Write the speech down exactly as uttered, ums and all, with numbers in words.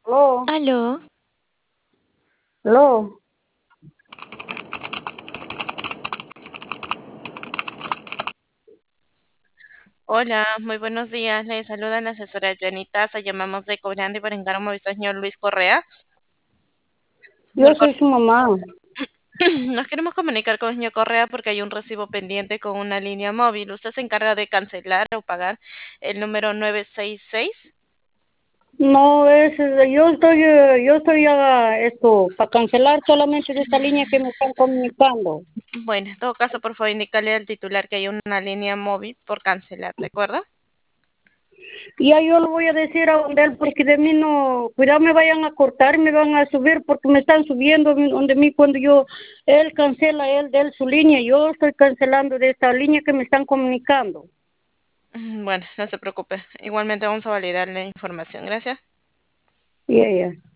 Aló, Aló, aló. hola, muy buenos días. Le saluda la asesora Jenny Taza. Llamamos de Cobrande para encargo móvil señor Luis Correa. Yo Señor soy Correa, su mamá. nos queremos comunicar con el señor Correa porque hay un recibo pendiente con una línea móvil. ¿Usted se encarga de cancelar o pagar el número nueve seis seis? No es, eh, yo estoy, eh, yo estoy ah, esto para cancelar solamente de esta línea que me están comunicando. Bueno, en todo caso, por favor, indicarle al titular que hay una línea móvil por cancelar, ¿de acuerdo? Y ya yo lo voy a decir a donde él, porque de mí no, cuidado me vayan a cortar y me van a subir porque me están subiendo mi- donde mí cuando yo, él cancela él de él su línea, yo estoy cancelando de esta línea que me están comunicando. Mm, Bueno, no se preocupe. Igualmente vamos a validar la información. Gracias. Y ella.